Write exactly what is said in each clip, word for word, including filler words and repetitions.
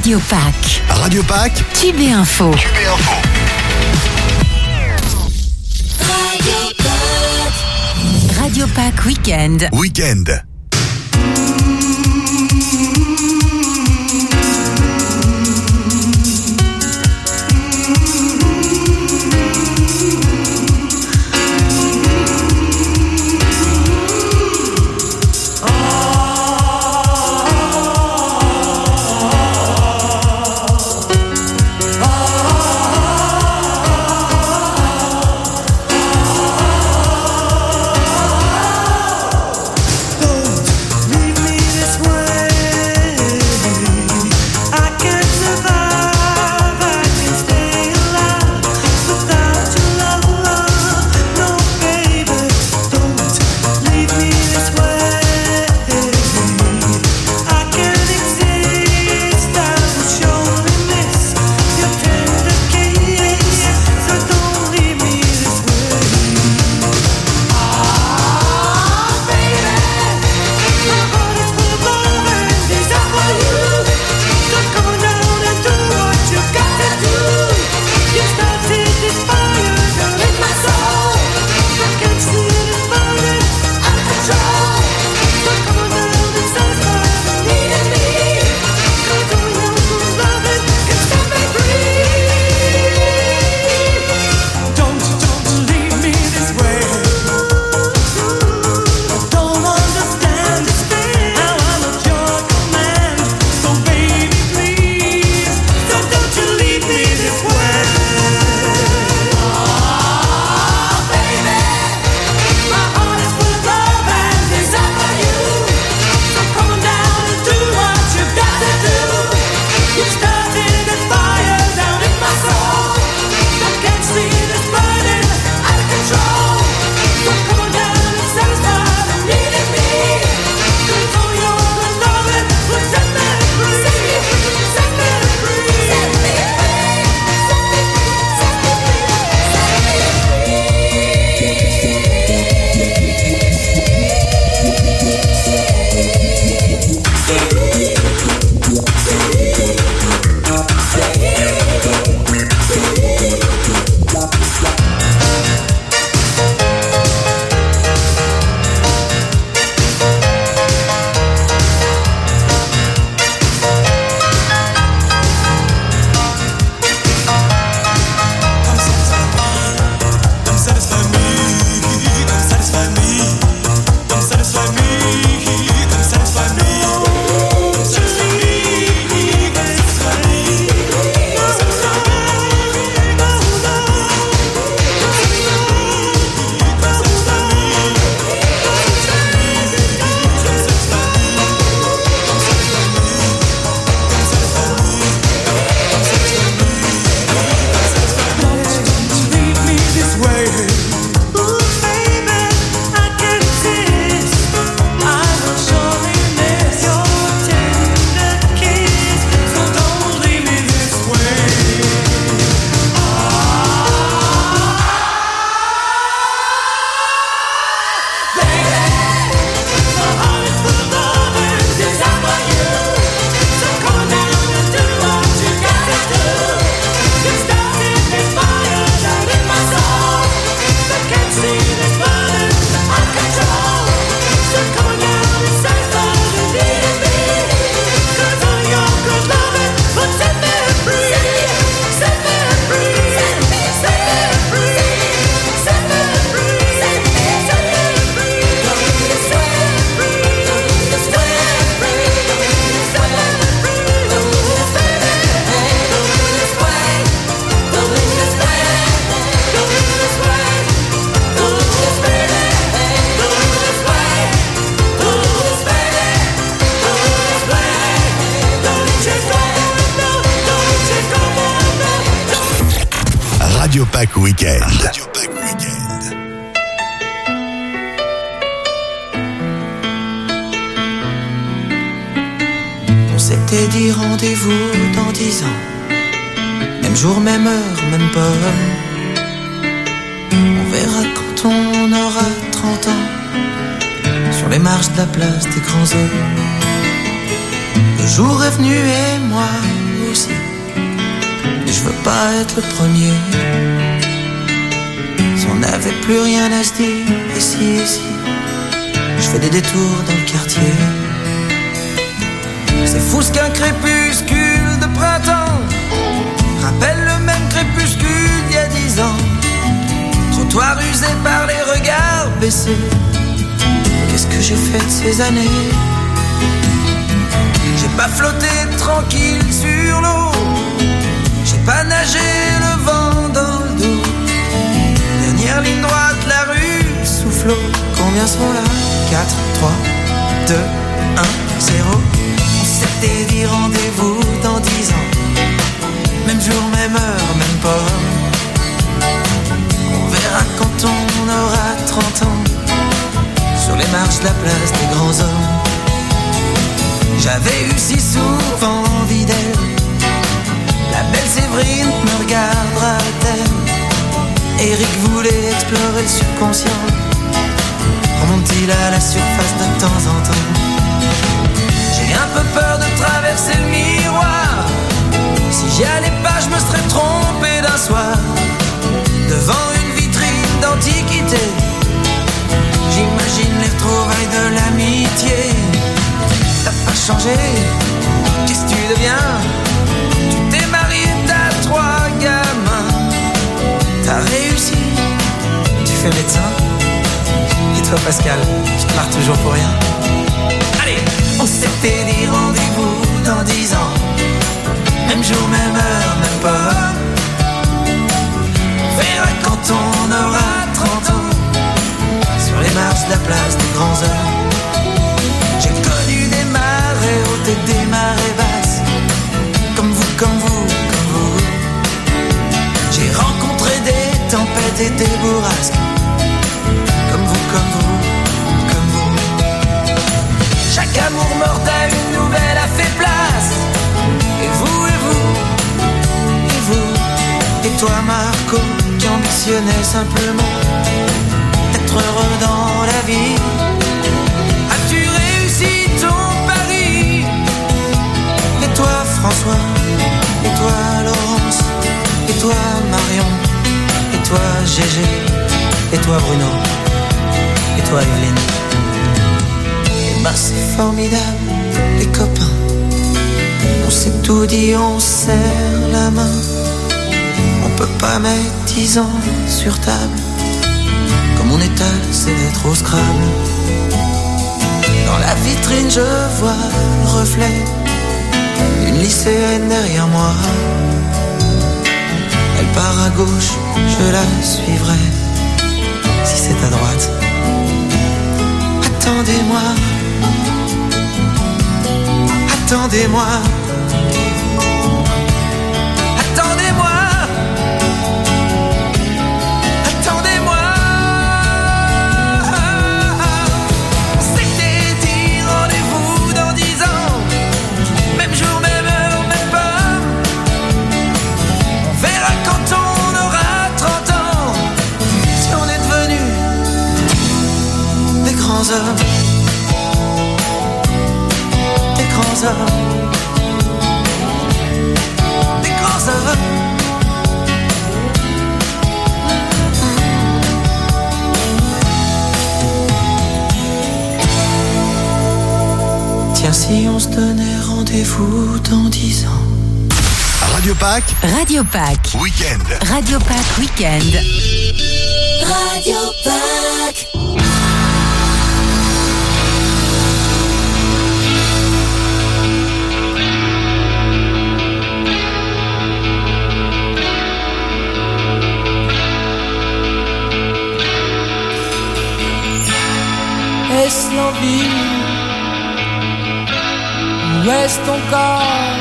Radio Pack. Radio Pack. Tube et Info. Tube et Info. Radio Pack. Radio Pack Weekend. Weekend. Radio Pack Weekend. Radio Pack Weekend. On s'était dit rendez-vous dans dix ans, même jour, même heure, même pomme. On verra quand on aura trente ans, sur les marches de la place des grands hommes. Le jour est venu et moi veux pas être le premier. Si on n'avait plus rien à se dire, ici, ici, je fais des détours dans le quartier. C'est fou ce qu'un crépuscule de printemps rappelle le même crépuscule d'il y a dix ans. Trottoir usé par les regards baissés. Qu'est-ce que j'ai fait de ces années? J'ai pas flotté tranquille sur l'eau, j'ai pas nagé le vent dans le dos. Dernière ligne droite, la rue souffle. Combien sont là? quatre, trois, deux, un, zéro. On s'était dit rendez-vous dans dix ans. Même jour, même heure, même pas. On verra quand on aura trente ans, sur les marches de la place des grands hommes. J'avais eu si souvent envie d'elle. La belle Séverine me regardera-t-elle? Eric voulait explorer le subconscient. Remonte-t-il à la surface de temps en temps? J'ai un peu peur de traverser le miroir. Si j'y allais pas, je me serais trompé d'un soir. Devant une vitrine d'antiquité, j'imagine les retrouvailles de l'amitié. T'as pas changé, qu'est-ce que tu deviens? Tu t'es marié, t'as trois gamins. T'as réussi, tu fais médecin. Et toi Pascal, je te marre toujours pour rien. Allez, on s'était dit rendez-vous dans dix ans. Même jour, même heure, même pas. On verra quand on aura trente ans, sur les marches de la place des grands hommes. J'ai connu des marées hautes et des marées basses, comme vous, comme vous, comme vous. J'ai rencontré des tempêtes et des bourrasques, comme vous, comme vous, comme vous. Chaque amour mortel, une nouvelle a fait place. Et vous, et vous, et vous, et toi Marco, qui ambitionnais simplement être heureux dans la vie. As-tu réussi ton pari? Et toi François, et toi Laurence, et toi Marion, et toi Gégé, et toi Bruno, et toi Evelyne. Et ben c'est formidable, les copains. On s'est tout dit, on serre la main. On peut pas mettre dix ans sur table. Comme on étale, c'est d'être au Scrabble. Dans la vitrine, je vois le reflet d'une lycéenne derrière moi. Elle part à gauche, je la suivrai. Si c'est à droite, attendez-moi. Attendez-moi. Attendez-moi. Attendez-moi. On s'était dit rendez-vous dans dix ans. Même jour, même heure, même pas. On verra quand on aura trente ans, si on est devenus des grands hommes. Des grands hommes. Des grands hommes. Tiens, si on se donnait rendez-vous dans dix ans. Radio Pack. Radio Pack. Week-end. Radio Pack Week-end. Radio Pack. Est-ce l'envie ou est-ce ton corps?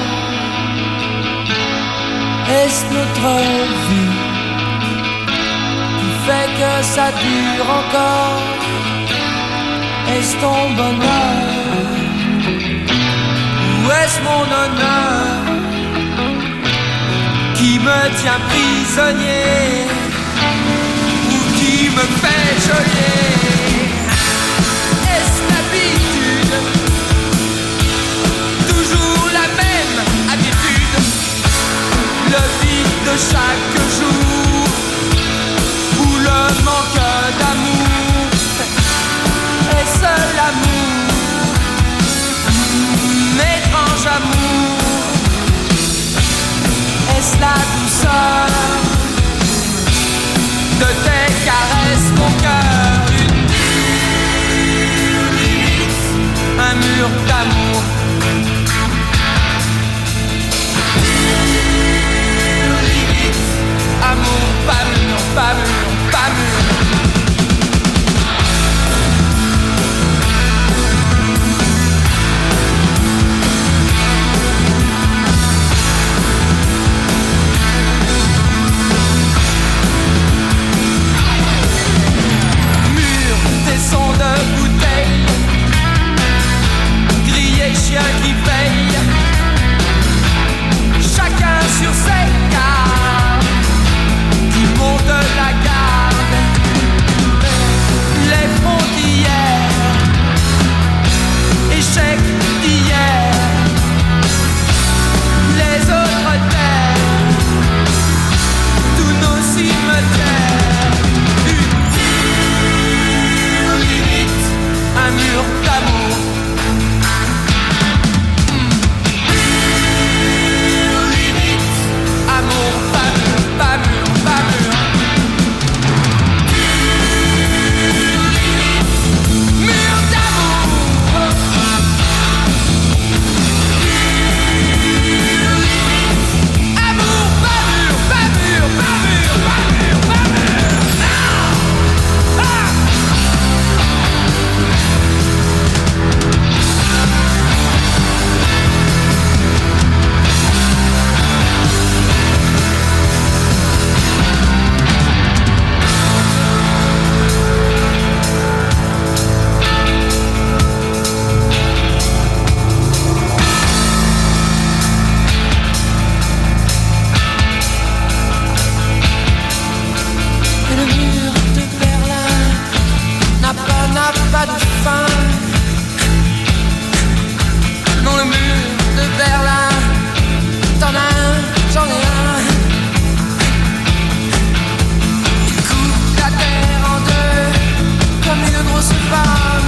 Est-ce notre vie qui fait que ça dure encore? Est-ce ton bonheur ou est-ce mon honneur qui me tient prisonnier ou qui me fait geôlier? Toujours la même habitude, le vide chaque jour où le manque d'amour est seul l'amour, étrange amour, est-ce la douceur de tes caresses, mon cœur, une mur limite, un mur d'amour. Mur limite, amour, pas mur, pas mur, pas mur. Sons de bouteilles, grillés, chiens qui veillent, chacun sur ses gardes, qui montent la garde, les fonds d'hier, échecs d'hier, les autres terres, tous nos cimetières. Un mur d'amour. Mur limite, amour, pas mur, pas mur, pas mur. Mur limite, mur d'amour. Mur limite, amour, pas mur, pas mur, pas mur, pas mur, pas mur. Non. Ah. Et le mur de Berlin n'a pas, n'a pas de fin. Non, le mur de Berlin, t'en as un, j'en ai un. Il coupe la terre en deux, comme une grosse femme.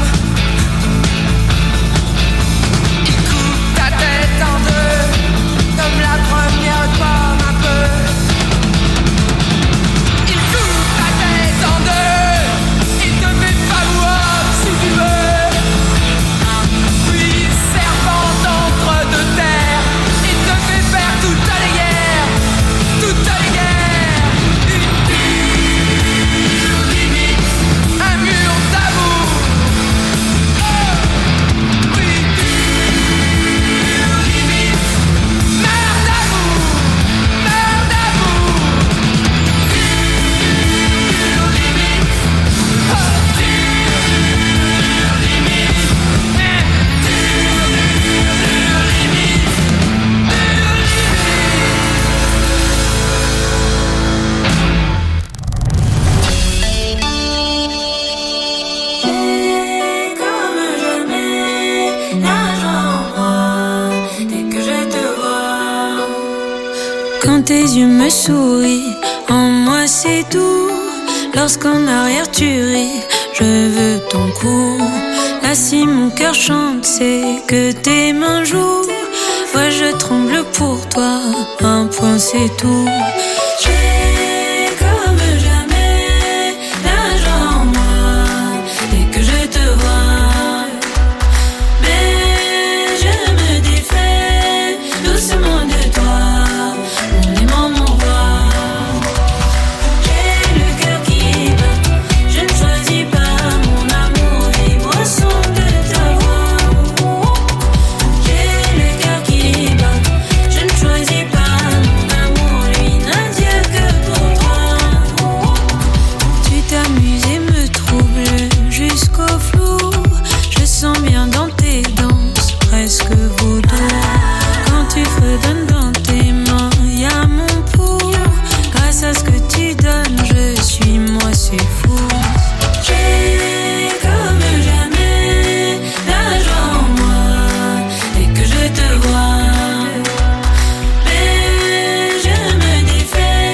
Il coupe ta tête en deux, comme la première pomme un peu. Il coupe ta tête en deux, il te fait falloir si tu veux. Puis serpente entre deux terres, il te fait faire toutes les guerres, toutes les guerres. Une mur limite, un mur d'amour. Oh, oui, mur limite, meurt d'amour, meurt d'amour. Mur limite, oh, mur limite, mur limite, mur Et comme jamais, nage en moi dès que je te vois. Quand tes yeux me sourient, en moi c'est tout. Lorsqu'en arrière tu ris, je veux ton cou. Là si mon cœur chante, c'est que tes mains jouent. Ouais, je tremble pour toi, un point c'est tout. J'ai comme jamais, nage en moi dès que je te vois. Mais je me défais doucement de toi, mon aimant, mon roi. J'ai le cœur qui bat, je ne choisis pas mon amour, vibre au son de ta voix. J'ai le cœur qui bat, je ne choisis pas mon amour, lui n'a Dieu que pour toi. Tu t'amuses et me troubles jusqu'au flou. Je sens bien dans tes danses, presque vaudou. Quand tu fredonnes dans tes mains, y'a mon pouls. Grâce à ce que tu donnes, je suis moi, c'est fou. J'ai comme jamais la joie en moi dès que je te vois. Mais je me défais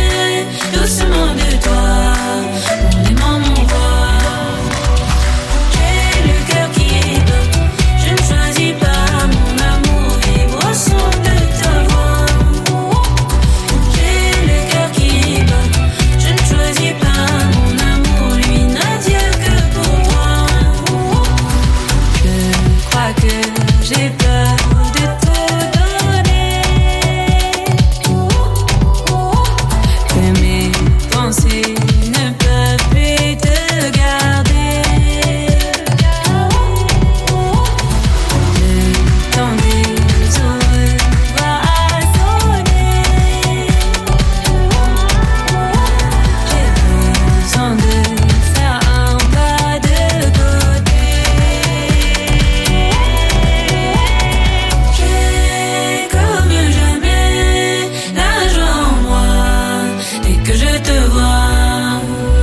que je te vois.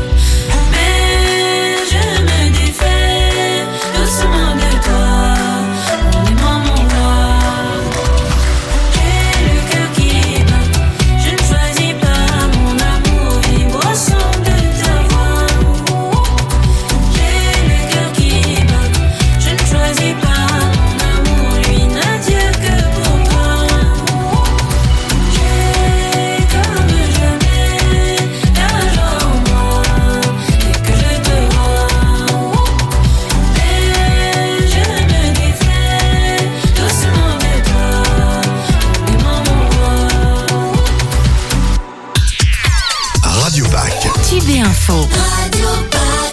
Mais je me défais doucement de toi, en aimant mon roi. J'ai le cœur qui bat, je ne choisis pas mon amour, vibration de ta voix. J'ai le cœur qui bat, je ne choisis pas mon amour, lui n'a Dieu que pour toi. J'ai comme jamais la joie en moi, dès que je te vois. Mais je me défais doucement de toi, en aimant mon roi. Radio Pack. Tube et info. Radio Pack.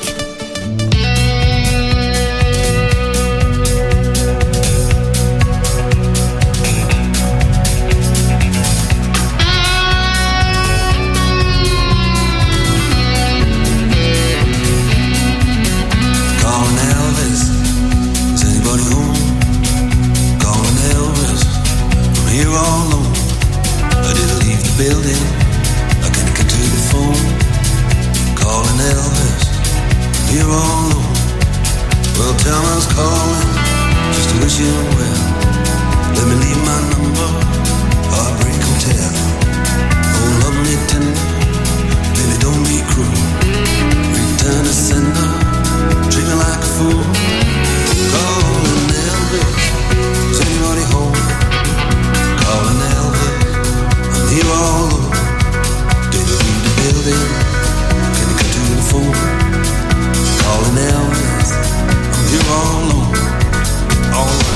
Calling Elvis, is anybody home? Calling Elvis, I'm here all alone. I didn't leave the building, I can't get to the phone. Calling Elvis, I'm here all alone. Well, tell me I was calling, just to wish you well. Let me leave my number, Heartbreak Hotel. Oh, love me tender, baby, don't be cruel. Return to sender, treat me like a fool. Calling Elvis, is anybody home? Calling Elvis, I'm here all alone. Didn't leave the building, can you come to the phone? Calling Elvis, I'm here all alone. All right.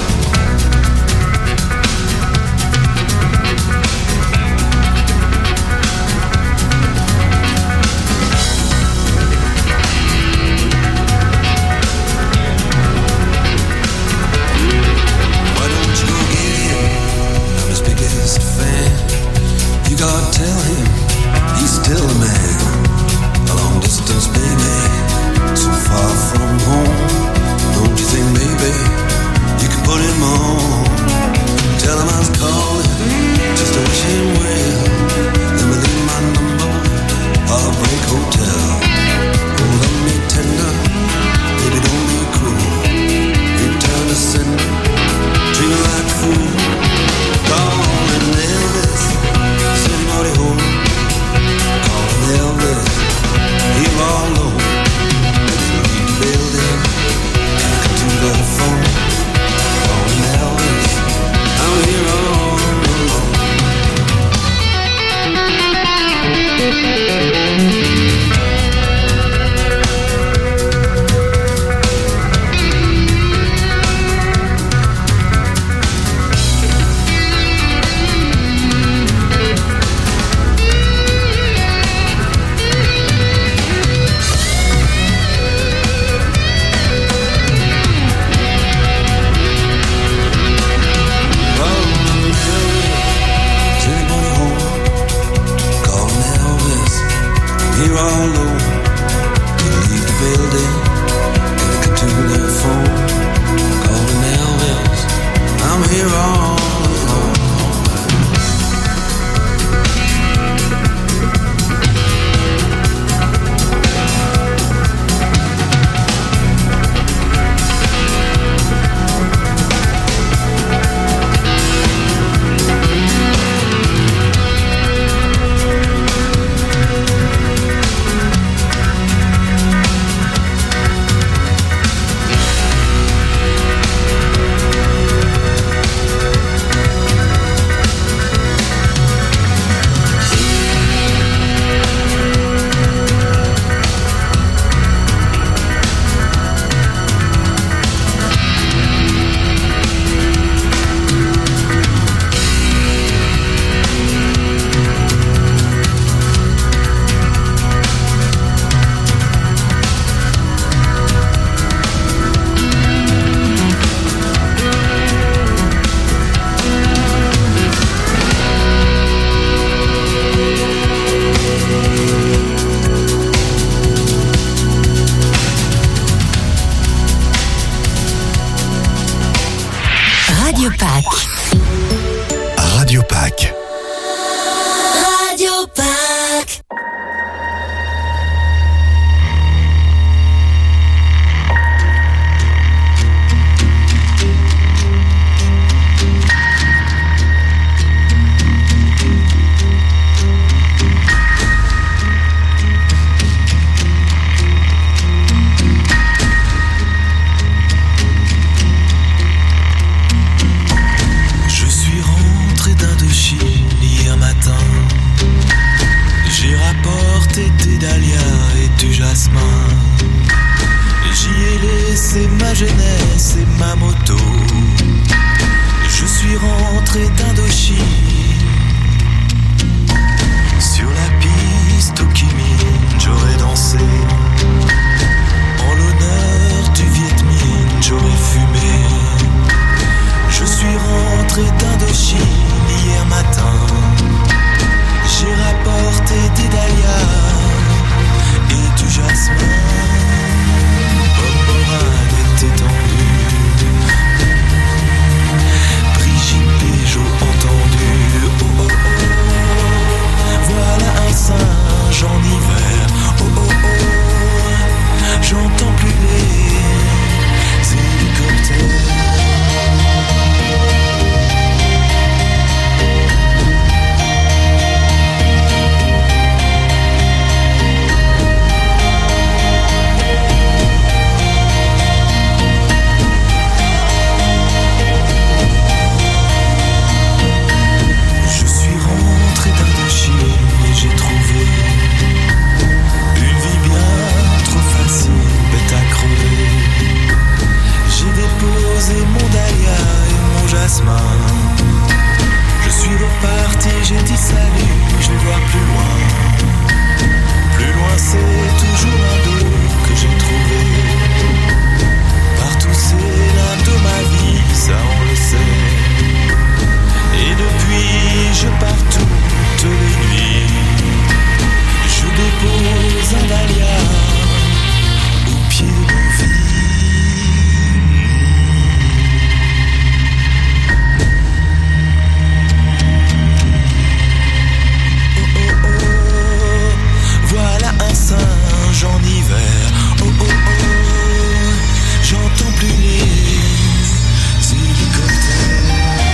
Why don't you go get him? I'm his biggest fan. You gotta tell him he's still a man. A long distance baby, so far from home. Don't you think maybe you can put him on? Tell him I was calling just to wish him well. Let me leave my number, Heartbreak Hotel. Oh, love me tender, baby, don't be cruel. Return to sender, treat me like a fool. Calling Elvis, is anybody home? Calling Elvis, here all alone. Didn't leave the building, can't come to the phone. Calling Elvis, I'm here all alone. Is anybody home? Calling Elvis, here all alone. Didn't leave the building, gotta come to the phone. Calling Elvis, I'm here all alone. Radio Pack. Radio Pack. Radio Pack. jasmin. J'y ai laissé ma jeunesse et ma moto. Je suis rentré d'Indochine. Sur la piste au Kimine, j'aurais dansé. En l'honneur du Viet Minh, j'aurais fumé. Je suis rentré d'Indochine hier matin. J'ai rapporté des dahlias et du jasmin. Bob Moran est étendu. Brigitte Pégeot entendu. Oh oh oh. Voilà un singe en hiver. Oh oh oh. J'entends plus les hélicoptères. J'ai trouvé une vie bien trop facile, bête à crever. J'ai déposé mon dahlia et mon jasmin. Je suis reparti, j'ai dit salut, je vais voir plus loin. Plus loin c'est toujours un dos que j'ai trouvé. Partout c'est l'âme de ma vie, ça on le sait. Et depuis je pars toutes les nuits. Je dépose un dahlia au pied de mon vie. Oh oh oh, voilà un singe en hiver. Oh oh oh, j'entends plus les hélicoptères.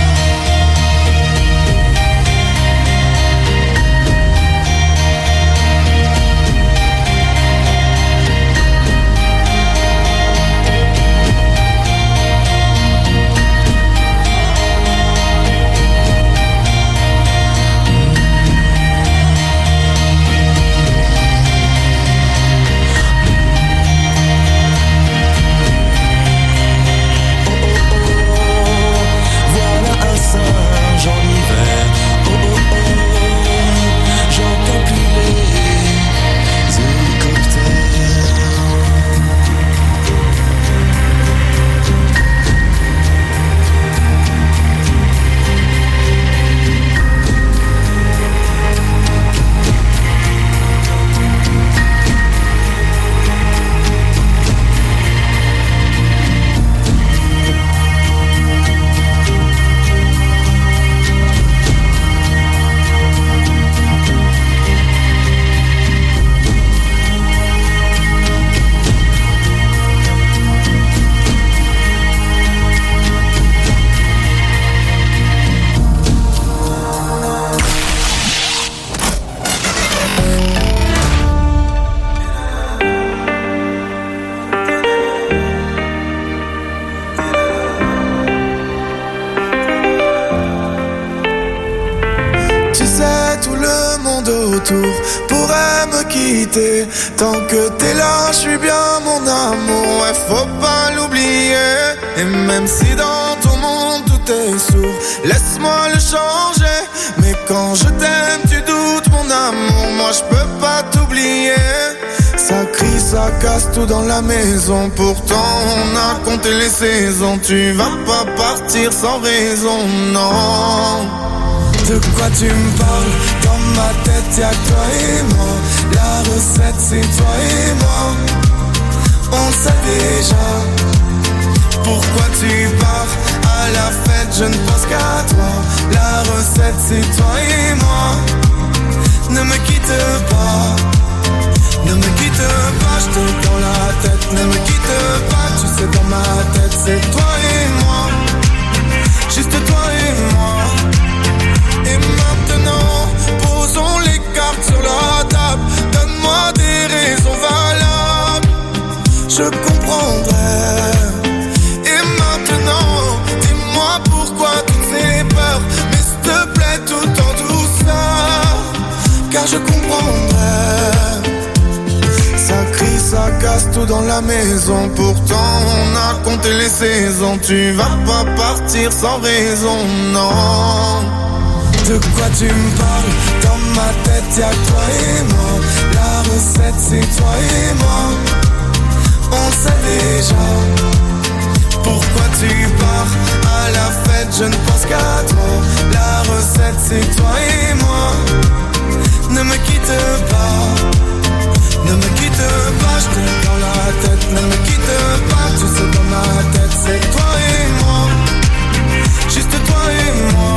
pourrait me quitter. Tant que t'es là, je suis bien mon amour, ouais, faut pas l'oublier. Et même si dans ton monde tout est sourd, laisse-moi le changer. Mais quand je t'aime, tu doutes mon amour, moi je peux pas t'oublier. Ça crie, ça casse tout dans la maison, pourtant on a compté les saisons. Tu vas pas partir sans raison, non. De quoi tu me parles? Dans ma tête y'a que toi et moi. La recette c'est toi et moi. On sait déjà. Pourquoi tu pars? À la fête je ne pense qu'à toi. La recette c'est toi et moi. Ne me quitte pas. Ne me quitte pas, je t'ai dans la tête. Ne me quitte pas, tu sais dans ma tête c'est toi et moi. Juste toi et moi. Et maintenant, posons les cartes sur la table. Donne-moi des raisons valables, je comprendrai. Et maintenant, dis-moi pourquoi toutes ces peurs. Mais s'il te plaît, tout en douceur, car je comprendrai. Ça crie, tout dans la maison. Pourtant on a compté les saisons. Tu vas pas partir sans raison, non. De quoi tu me parles? Dans ma tête y'a que toi et moi. La recette c'est toi et moi. On sait déjà. Pourquoi tu pars à la fête? Je ne pense qu'à toi. La recette c'est toi et moi. Ne me quitte pas. Ne me quitte pas, je t'ai dans la tête. Ne me quitte pas, tu sais dans ma tête c'est toi et moi. Juste toi et moi.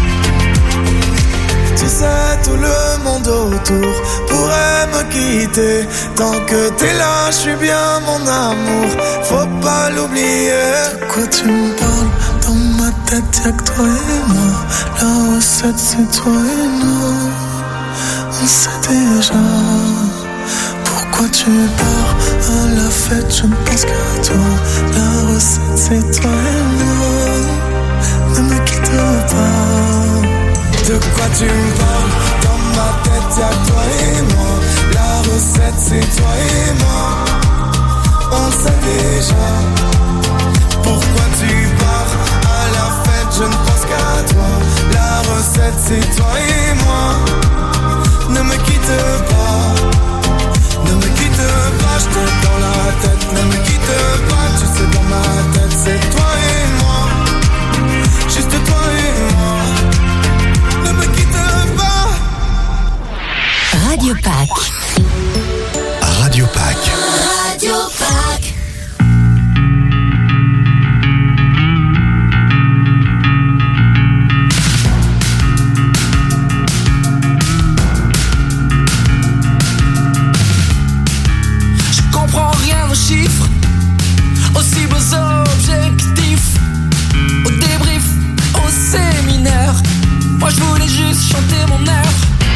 Tu sais tout le monde autour pourrait me quitter. Tant que t'es là, je suis bien mon amour. Faut pas l'oublier. De quoi tu me parles? Dans ma tête y'a que toi et moi. La recette c'est toi et moi. On sait déjà. Pourquoi tu pars à la fête? Je ne pense qu'à toi. La recette c'est toi et moi. Ne me quitte pas. De quoi tu me parles? Dans ma tête y'a que toi et moi. La recette c'est toi et moi. On sait déjà. Pourquoi tu pars à la fête? Je ne pense qu'à toi. La recette c'est toi et moi. Ne me quitte pas. Ne me quitte pas, je t'ai dans la tête. Ne me quitte pas, tu sais dans ma tête c'est toi et moi. Juste toi et moi. Ne me quitte pas. Radio Pack. Radio Pack. Radio Pack. Je comprends rien aux chiffres, aussi beaux objectifs, au débrief, au séminaire. Moi je voulais juste chanter mon air.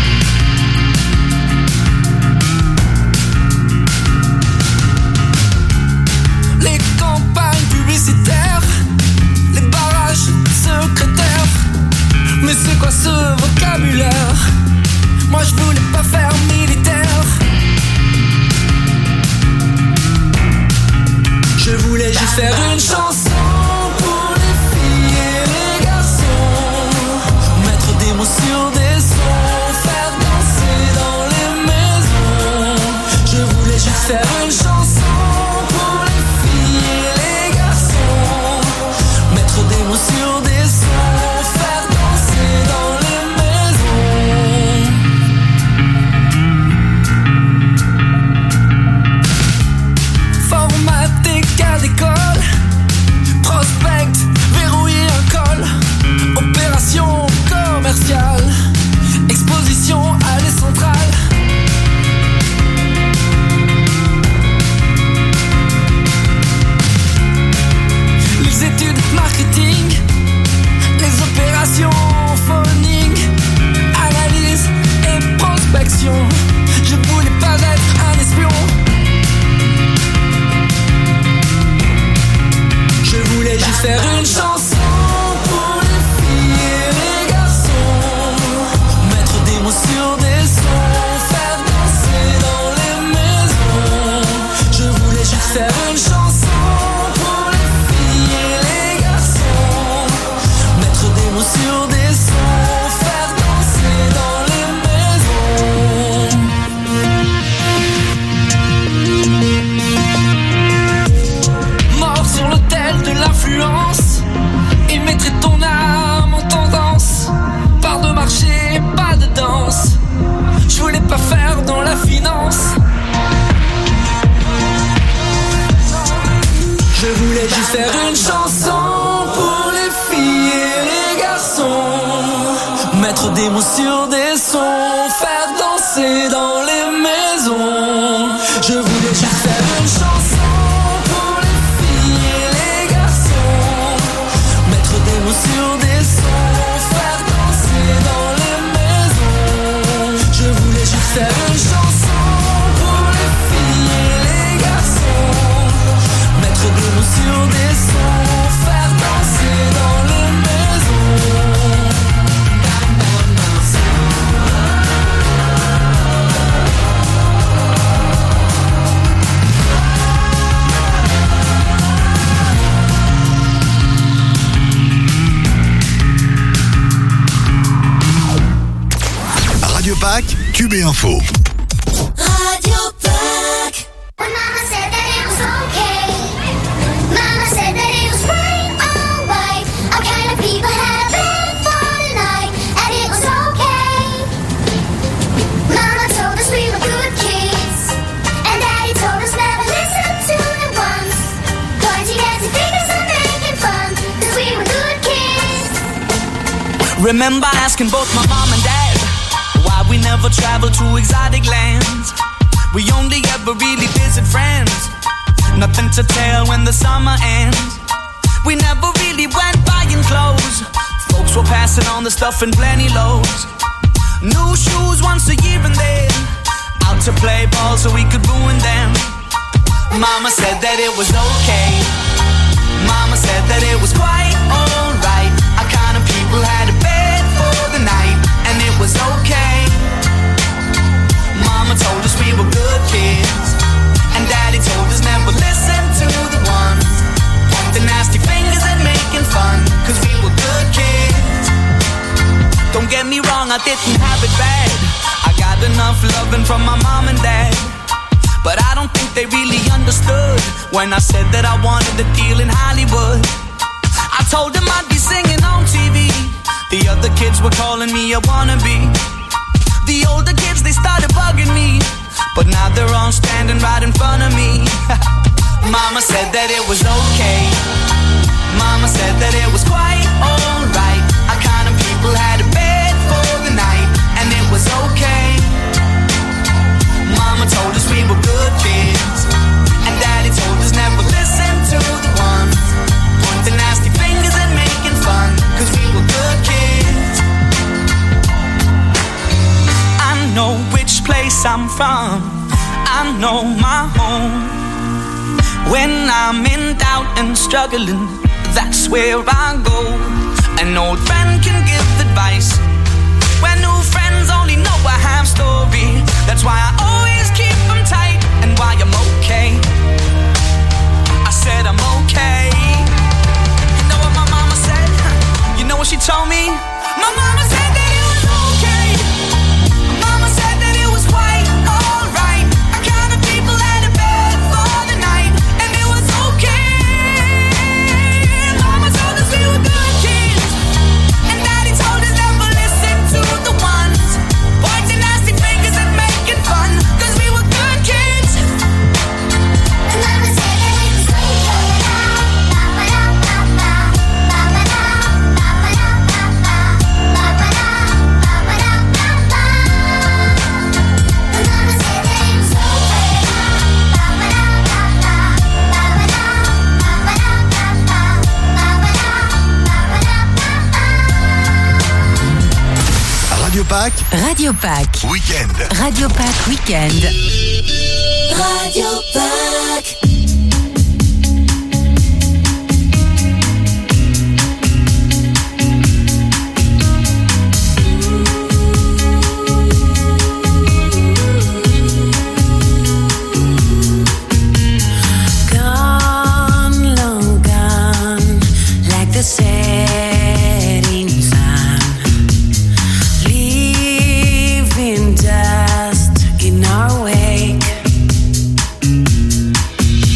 Les campagnes publicitaires, les barrages secrétaires. Mais c'est quoi ce vocabulaire? Moi je voulais pas faire militaire. Je voulais juste faire une chanson pour les filles et les garçons. Mettre des mots sur des sons, faire danser dans les maisons. Je voulais juste faire une chanson pour les filles et les garçons. Mettre des mots sur des sons, faire danser dans les maisons. Formaté cas d'école, prospect, verrouiller un col. Opération commerciale, exposition allée centrale. Les études marketing, les opérations phoning, analyse et prospection. Je voulais pas être un espion. Je voulais juste faire une chanson pour les filles et les garçons. Mettre des mots sur des sons, faire danser dans les maisons. Je voulais juste faire une chanson pour les filles et les garçons. Mettre des mots sur des sons, faire danser dans les maisons. Mort sur l'autel de l'influence, et mettrait ton âme en tendance. Part de marché, pas de danse. Je voulais pas faire dans la finance. Je voulais juste faire une chanson pour les filles et les garçons. Mettre des mots sur des sons, faire danser dans les maisons. Je voulais juste faire une chanson pour les filles et les garçons. Mettre des mots sur des sons, faire danser dans les maisons. Je voulais juste faire une chanson pour les filles et les garçons. Mettre des mots sur des sons, faire danser dans les maisons. Cube et Info. Radio Pack. When Mama said that it was okay, Mama said that it was right, alright. Our kind of people had a bed for the night, and it was okay. Mama told us we were good kids, and Daddy told us never listen to the ones pointing at the fingers and making fun, 'cause we were good kids. Remember asking both my mom and dad why we never traveled to exotic lands. We only ever really visit friends. Nothing to tell when the summer ends. We never really went buying clothes. Folks were passing on the stuff in plenty loads. New shoes once a year and then out to play ball so we could ruin them. Mama said that it was okay. Mama said that it was quite alright. Our kind of people had a bed for the night, and it was okay. Mama told us we were good kids, and Daddy told us never listen to the ones the nasty fingers and making fun, 'cause we were good kids. Don't get me wrong, I didn't have it bad. I got enough loving from my mom and dad, but I don't think they really understood when I said that I wanted a deal in Hollywood. I told them I'd be singing on T V. The other kids were calling me a wannabe. The older kids, they started bugging me, but now they're all standing right in front of me. Mama said that it was okay. Mama said that it was quite alright. Our kind of people had a bed for the night, and it was okay. Mama told us we were good kids, and Daddy told us never listen to the ones pointing nasty fingers and making fun, 'cause we were good kids. I know which place I'm from, I know my home. When I'm in doubt and struggling, that's where I go. An old friend can give advice when new friends only know a half story. That's why I always keep them tight, and why I'm okay. I said I'm okay. You know what my mama said? You know what she told me? My mama said that it was okay. Mama said that it was quite alright. Our kind of people had a bed for the night, and it was okay. Mama told us we were good kids, and Daddy told us never listen to the ones pointing nasty fingers and making fun, 'cause we were good kids. And Mama said that it was okay. Radio Pack. Radio Pack. Week-end. Radio Pack Week-end. Radio Pack. Gone, long gone, like the setting sun, leaving dust in our wake.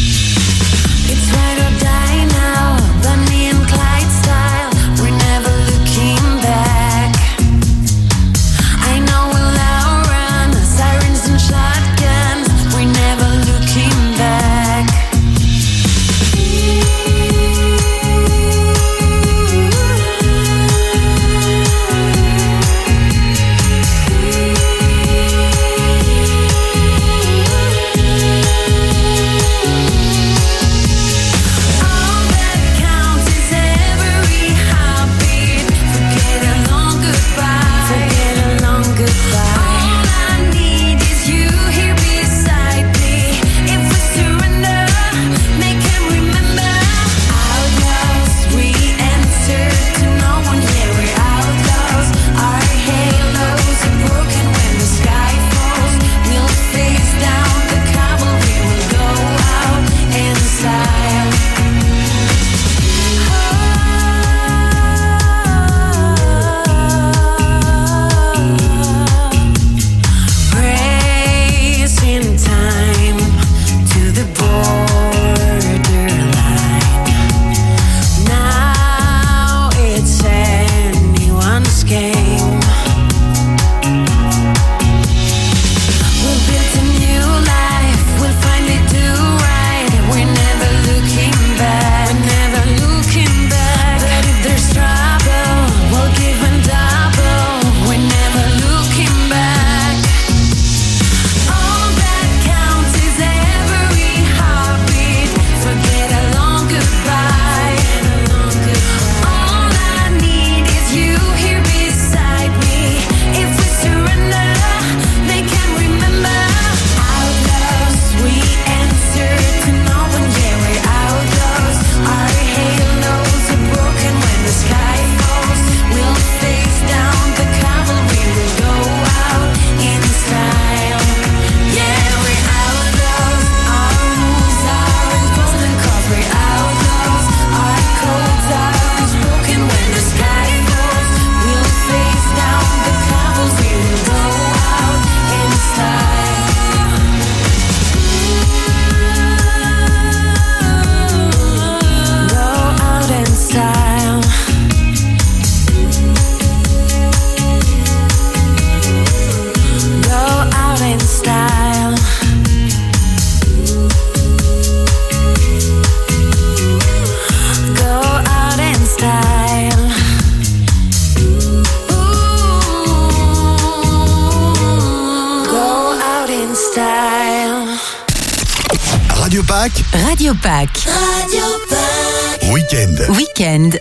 Radio Pâques, Radio Pâques, Radio Pâques, Week-end. Week-end.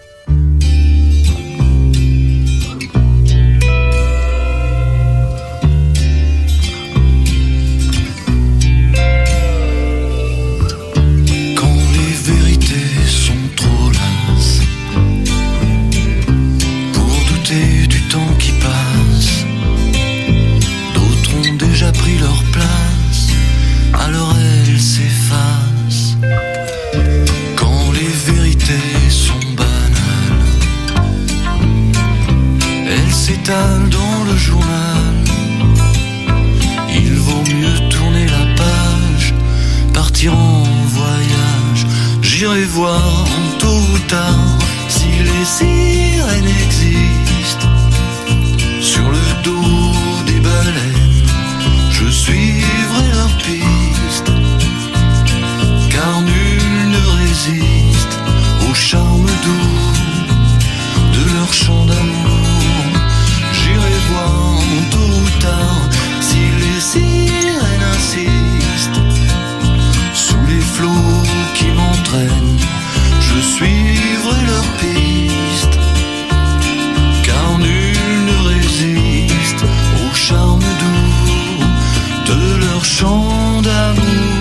Quand les vérités sont trop lasses, pour douter du temps qui passe, d'autres ont déjà pris leur place, alors elles s'effacent. Quand les vérités sont banales, elles s'étalent dans le journal. Il vaut mieux tourner la page, partir en voyage. J'irai voir tôt ou tard si les sirènes existent. Sur le dos des baleines, je suivrai leur piste, car nul ne résiste au charme doux de leur chant d'amour. J'irai voir tôt ou tard si les sirènes insistent. Sous les flots qui m'entraînent, je suivrai leur piste, car nul ne résiste au charme doux de leur chant d'amour.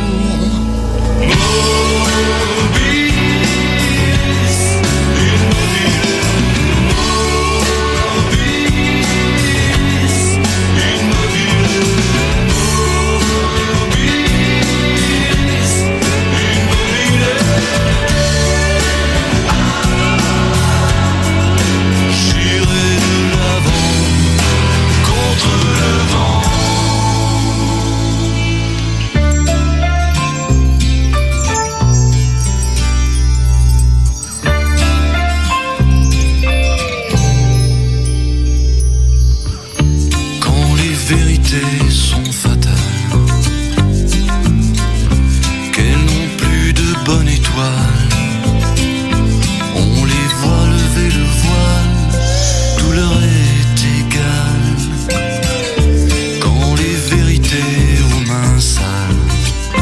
Sont fatales, qu'elles n'ont plus de bonne étoile. On les voit lever le voile, tout leur est égal. Quand les vérités aux mains sales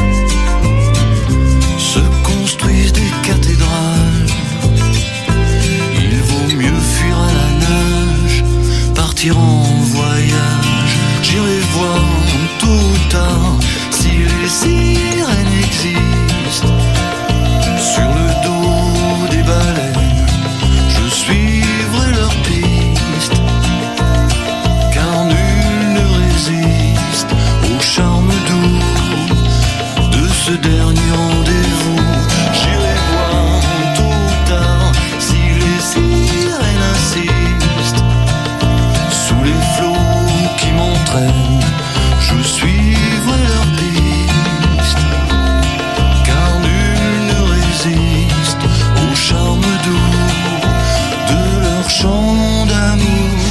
se construisent des cathédrales, il vaut mieux fuir à la nage, partir en voyage. J'irai voir tôt ou tard si les sirènes existent. Sur le dos des baleines, je suivrai leur piste, car nul ne résiste au charme doux de ce dernier rendez-vous. J'irai voir tôt ou tard si les sirènes insistent. Sous les flots qui m'entraînent, je suivrai leur piste, car nul ne résiste au charme doux de leur chant d'amour.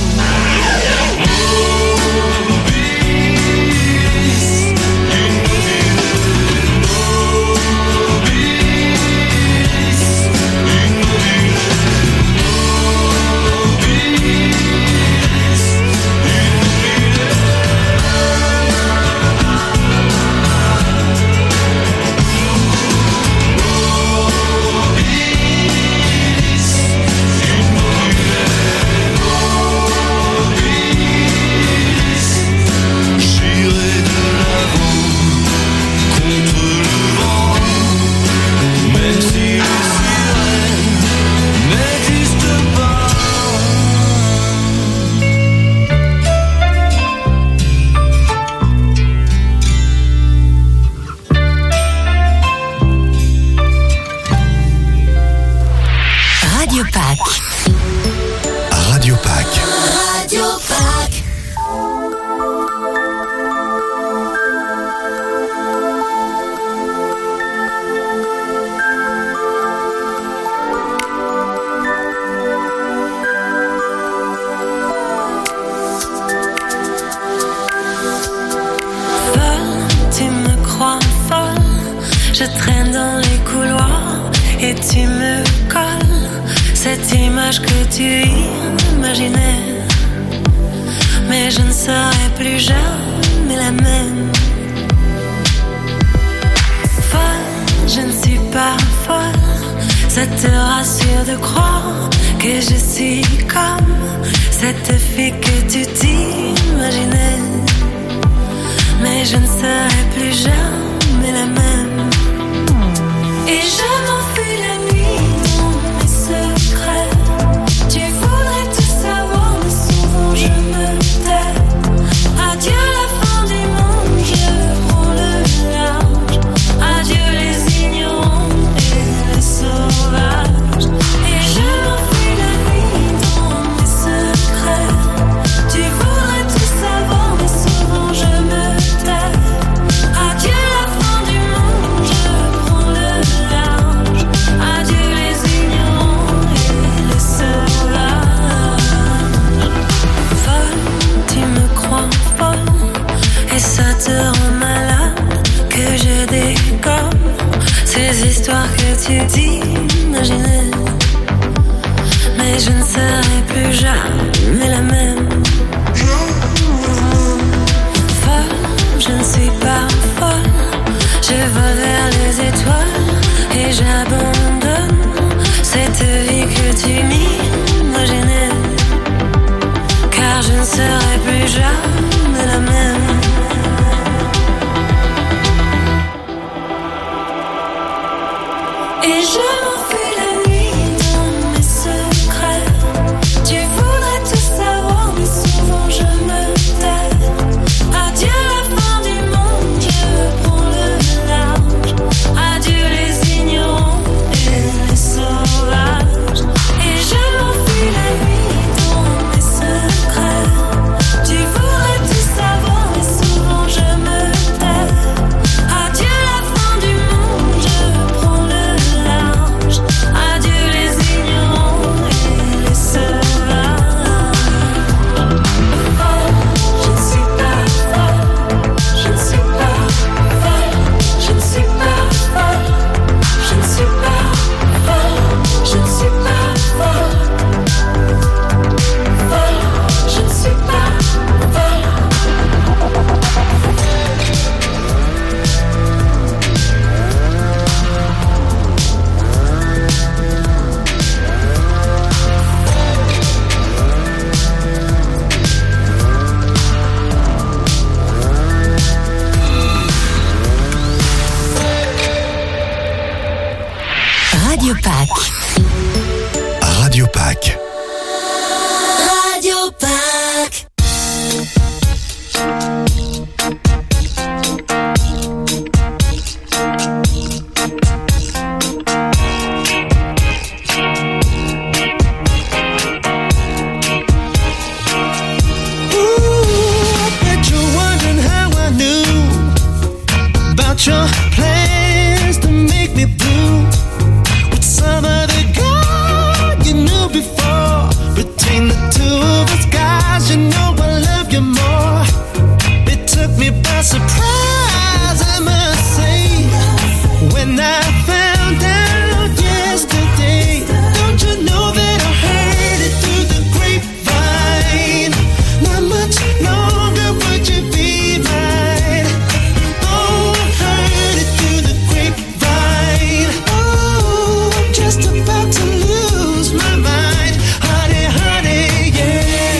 Radio Pâques. Radio Pâques. Radio Pâques, Folle, tu me crois folle, je traîne dans les couloirs et tu me colles cette image que tu imaginais. Mais je ne serai plus jamais la même. Folle, Ça te rassure de croire que je suis comme cette fille que tu t'imaginais. Mais je ne serai plus jamais la même. Et je m'enfuis la nuit dans mes secrets. Tu voudrais tout savoir, mais souvent je me tais. Adieu la fin du monde, je prends le large. Adieu les ignorants et les sauvages. Et je m'enfuis la nuit dans mes secrets. Tu voudrais tout savoir, mais souvent je me tais. Adieu la fin du monde, je prends le large. Adieu les ignorants et les sauvages. Folle, tu me crois folle, et ça te rend malade que je dégomme ces histoires que tu t'imaginais. Mais je ne serai plus jamais la même. Folle, je ne suis pas folle. Je vole vers les étoiles et j'abandonne cette vie que tu m'imaginais. Car je ne serai plus jamais la même. Et je m'enfuis la nuit dans mes secrets. Tu voudrais tout savoir, mais souvent je me tais. Adieu la fin du monde, je prends le large. Adieu les ignorants et les sauvages. Et je m'enfuis la nuit dans mes secrets. Tu voudrais tout savoir, mais souvent je me tais. Adieu la fin du monde, je prends le large. Adieu les ignorants et les sauvages. Folle, je ne suis pas folle. Je ne suis pas folle. Je ne suis pas folle. Je ne suis pas folle. Je ne suis pas folle. Folle, je ne suis pas folle. Radio Pack. Radio Pack. Radio Pack. Bet you're wondering how I knew about your plans to make me blue with some other guy you knew before. Between the two of us guys, you know I love you more. It took me by surprise, I must say, when I found out yesterday. Don't you know that I heard it through the grapevine? Not much longer would you be mine. Oh, I heard it through the grapevine. Oh, I'm just about to lose my mind. Honey, honey, yeah.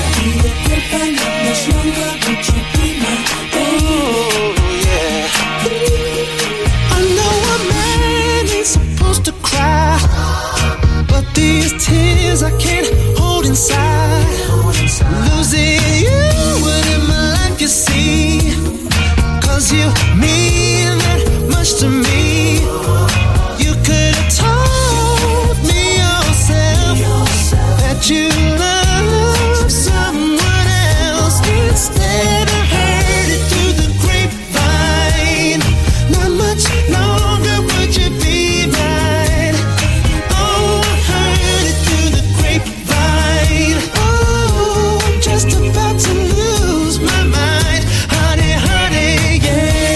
Oh, yeah. I know a man ain't supposed to cry, but these tears I can't hold inside. Losing you would in my life, you see, 'cause you mean that much to me. You could have told me yourself that you love someone else. Instead I heard it through the grapevine. Not much longer would you be mine. Oh, I heard it through the grapevine. Oh, I'm just about to lose my mind. Honey, honey, yeah.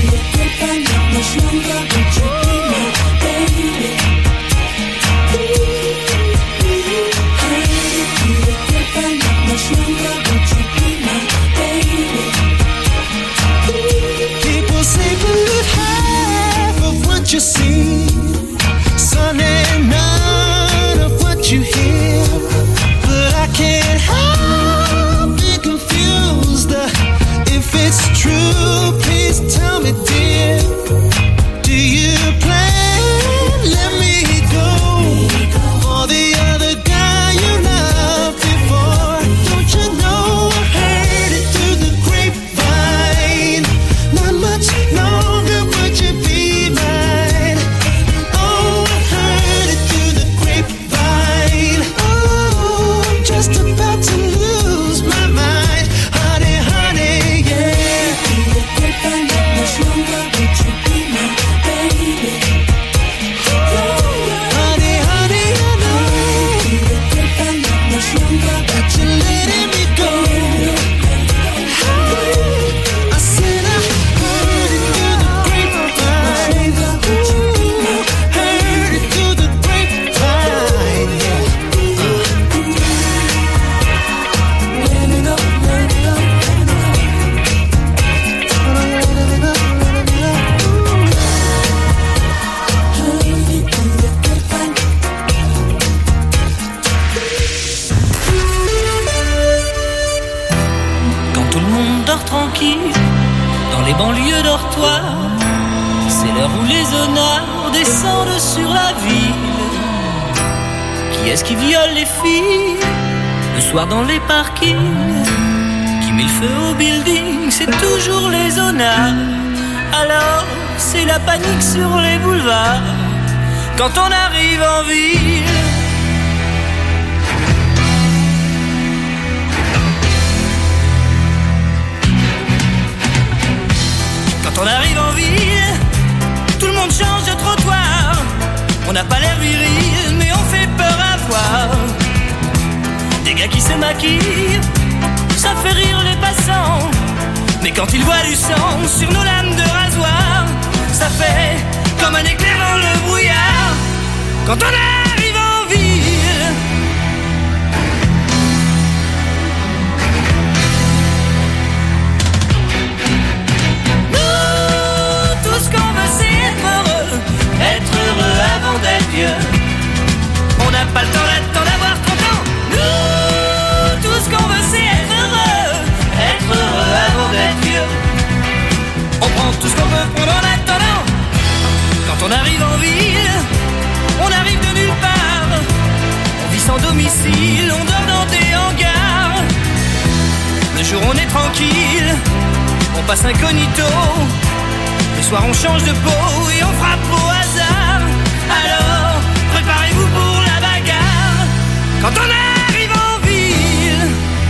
People say believe half of what you see. Sun and night. C'est l'heure où les honneurs descendent sur la ville. Qui est-ce qui viole les filles le soir dans les parkings? Qui met le feu au building? C'est toujours les honneurs. Alors c'est la panique sur les boulevards quand on arrive en ville. Quand on arrive en ville, tout le monde change de trottoir. On n'a pas l'air viril, mais on fait peur à voir. Des gars qui se maquillent, ça fait rire les passants. Mais quand ils voient du sang sur nos lames de rasoir, ça fait comme un éclair dans le brouillard. Quand on arrive en ville, nous, tout ce qu'on veut c'est être heureux. Être heureux avant d'être vieux. On n'a pas le temps d'attendre d'avoir trente ans. Nous, tout ce qu'on veut c'est être heureux. Être heureux avant d'être vieux. On prend tout ce qu'on peut prendre en attendant. Quand on arrive en ville, on arrive de nulle part. On vit sans domicile, on dort dans des hangars. Le jour on est tranquille, on passe incognito. Le soir on change de peau et on frappe au hasard. Alors, préparez-vous pour la bagarre. Quand on arrive en ville,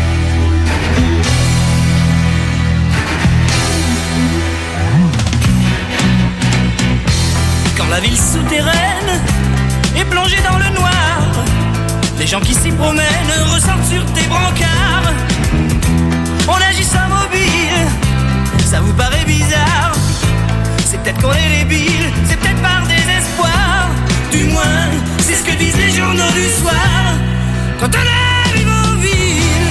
quand la ville souterraine est plongée dans le noir, les gens qui s'y promènent ressortent sur tes brancards. On agit sans mobile, ça vous paraît bizarre. C'est peut-être qu'on est débile, c'est peut-être par désespoir. Du moins, c'est ce que disent les journaux du soir. Quand on arrive en ville,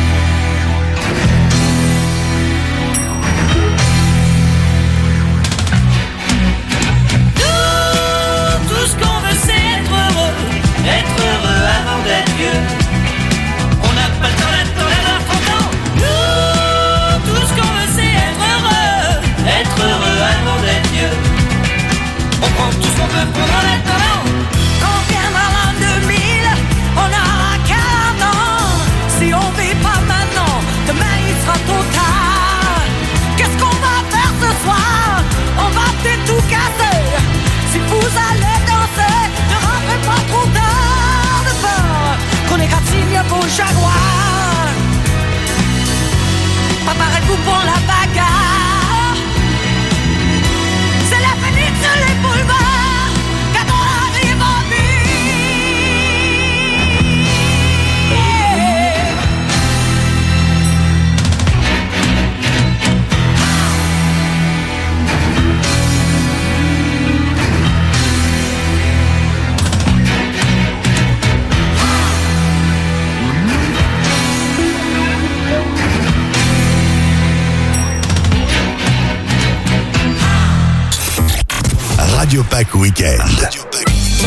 nous, tout ce qu'on veut c'est être heureux. Être heureux avant d'être vieux. On n'a pas le temps d'attendre d'avoir trente ans. Nous, tout ce qu'on veut c'est être heureux. Être heureux avant d'être vieux. On prend tout ce qu'on peut prendre en attendant. Quand viendra l'an deux mille, on n'aura qu'un an. Si on vit pas maintenant, demain il sera trop tard. Qu'est-ce qu'on va faire ce soir? On va peut-être tout casser. Si vous allez danser, ne rentrez pas trop tard de peur qu'on égratigne vos jaguars. Préparez-vous pour la bagarre. C'est la panique sur les boulevards quand on arrive en Radio Pack Weekend. Radio Pack.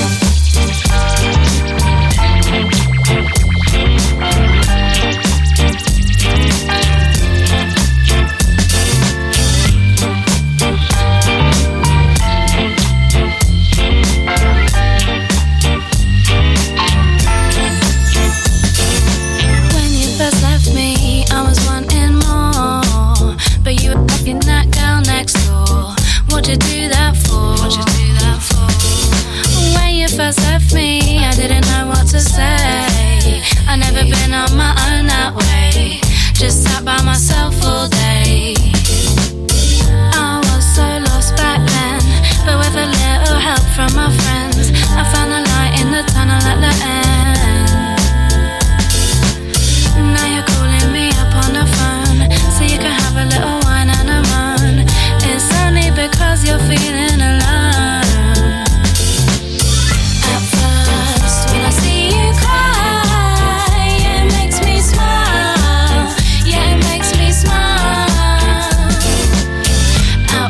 When you first left me, I was wanting more, but you were fucking that girl next door. What'd you do that for? What'd you do that for? When you first left me, I didn't know what to say. I never been on my own that way. Just sat by myself all day. I was so lost back then, but with a little help from my friends, I found the light in the tunnel at the end. Now you're calling me up on the phone, so you can have a little wine and a moan. It's only because you're feeling alone. At first, when I see you cry, yeah, it makes me smile. Yeah, it makes me smile.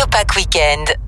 Radio Pack Weekend.